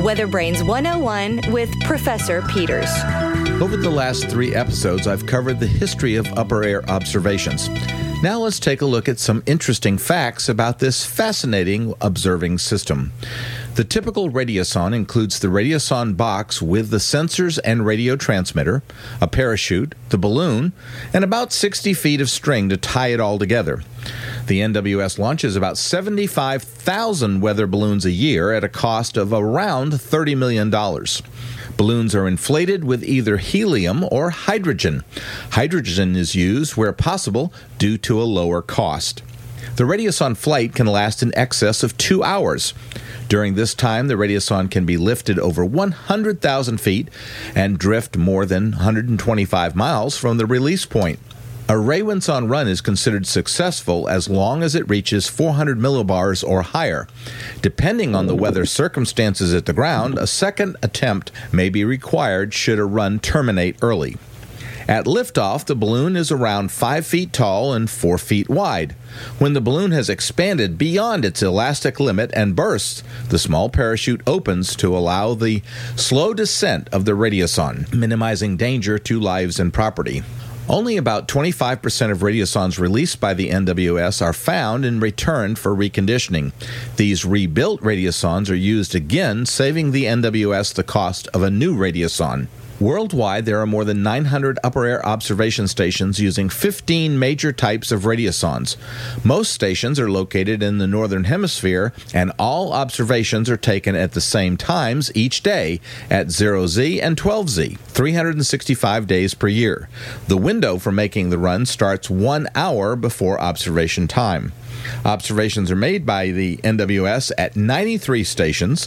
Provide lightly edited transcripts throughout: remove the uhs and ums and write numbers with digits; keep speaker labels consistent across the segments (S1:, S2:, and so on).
S1: Weather Brains 101 with Professor Peters.
S2: Over the last 3 episodes, I've covered the history of upper air observations. Now let's take a look at some interesting facts about this fascinating observing system. The typical radiosonde includes the radiosonde box with the sensors and radio transmitter, a parachute, the balloon, and about 60 feet of string to tie it all together. The NWS launches about 75,000 weather balloons a year at a cost of around $30 million. Balloons are inflated with either helium or hydrogen. Hydrogen is used where possible due to a lower cost. The radiosonde flight can last in excess of 2 hours. During this time, the radiosonde can be lifted over 100,000 feet and drift more than 125 miles from the release point. A Raywinson run is considered successful as long as it reaches 400 millibars or higher. Depending on the weather circumstances at the ground, a second attempt may be required should a run terminate early. At liftoff, the balloon is around 5 feet tall and 4 feet wide. When the balloon has expanded beyond its elastic limit and bursts, the small parachute opens to allow the slow descent of the radiosonde, minimizing danger to lives and property. Only about 25% of radiosondes released by the NWS are found and returned for reconditioning. These rebuilt radiosondes are used again, saving the NWS the cost of a new radiosonde. Worldwide, there are more than 900 upper air observation stations using 15 major types of radiosondes. Most stations are located in the northern hemisphere, and all observations are taken at the same times each day at 0Z and 12Z, 365 days per year. The window for making the run starts 1 hour before observation time. Observations are made by the NWS at 93 stations,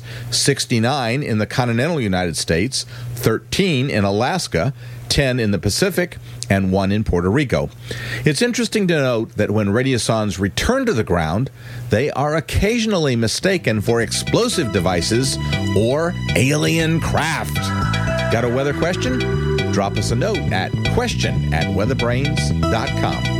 S2: 69 in the continental United States, 13 in Alaska, 10 in the Pacific, and 1 in Puerto Rico. It's interesting to note that when radiosondes return to the ground, they are occasionally mistaken for explosive devices or alien craft. Got a weather question? Drop us a note at question@weatherbrains.com.